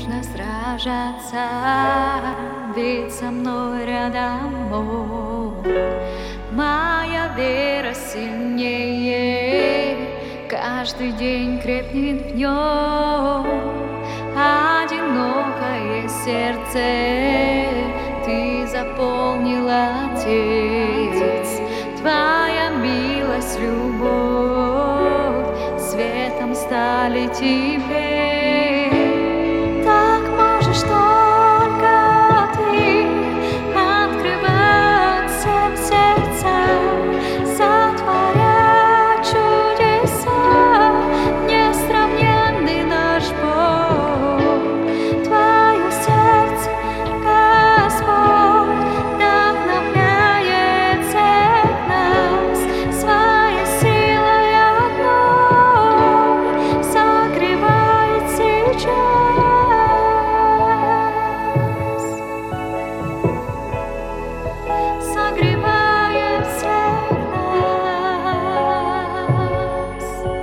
нужно сражаться, ведь со мной рядом он. Моя вера сильнее, каждый день крепнет в нем. Одинокое сердце ты заполнила, Отец. Твоя милость, любовь светом стали теперь. Так можешь только ты открывать всем сердца, сотворять чудеса, несравненный наш Бог. Твое сердце, Господь, вдохновляет всех нас своей силой одной, согревает сейчас, согревает всех нас.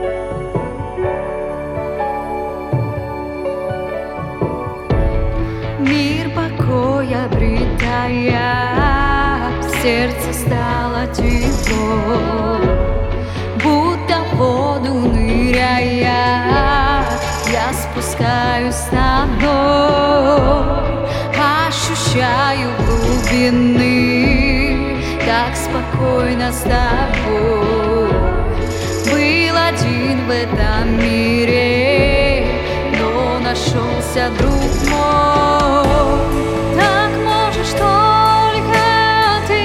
Мир покоя обретая, в сердце стало тепло, будто в воду ныряя, я спускаюсь на дно, ощущаю глубины, так спокойно с тобой. Был один в этом мире, но нашелся друг мой. Так можешь только ты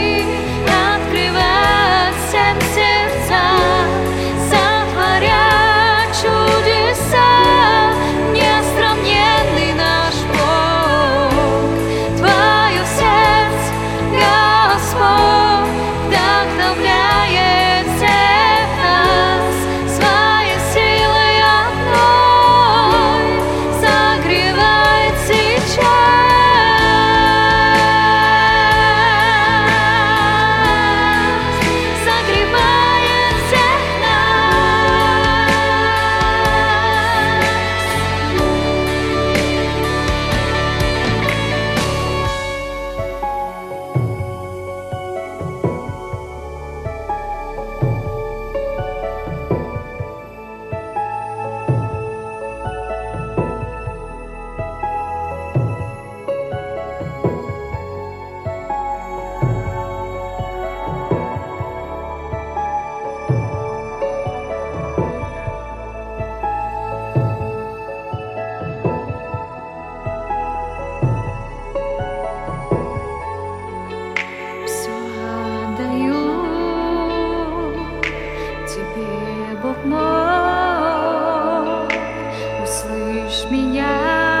открывать всем сердца, сотворять чудеса, несравненный наш Бог. Твое сердце, Господь, вдохновляет всех нас своей силой одной, согревает сейчас, согревает всех нас. Все отдаю тебе, Бог мой, услышь меня,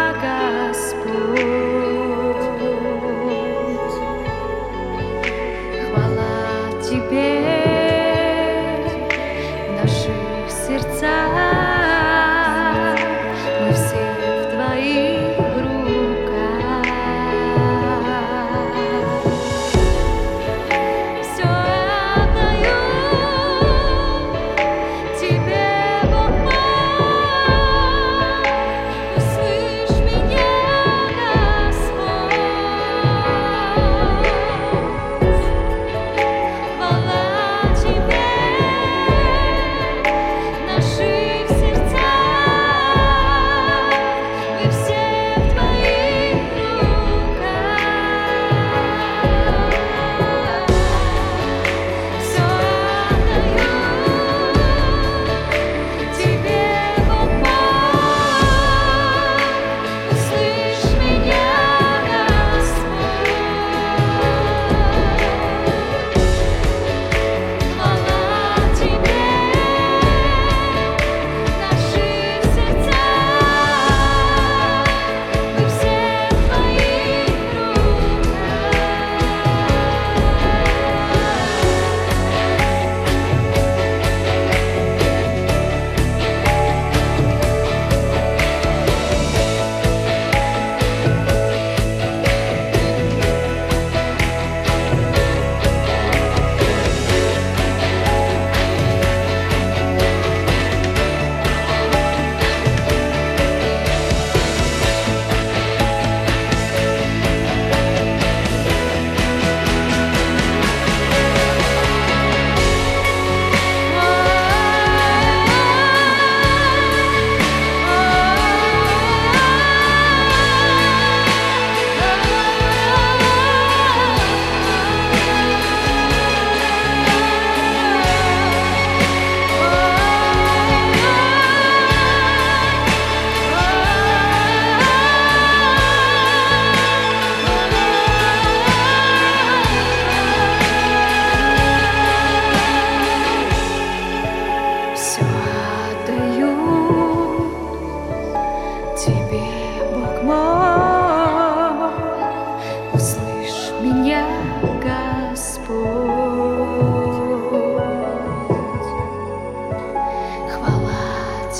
Господь. Хвала тебе в наших сердцах, мы все в твоих руках. Все отдаю тебе, Бог мой, услышь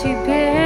тебе.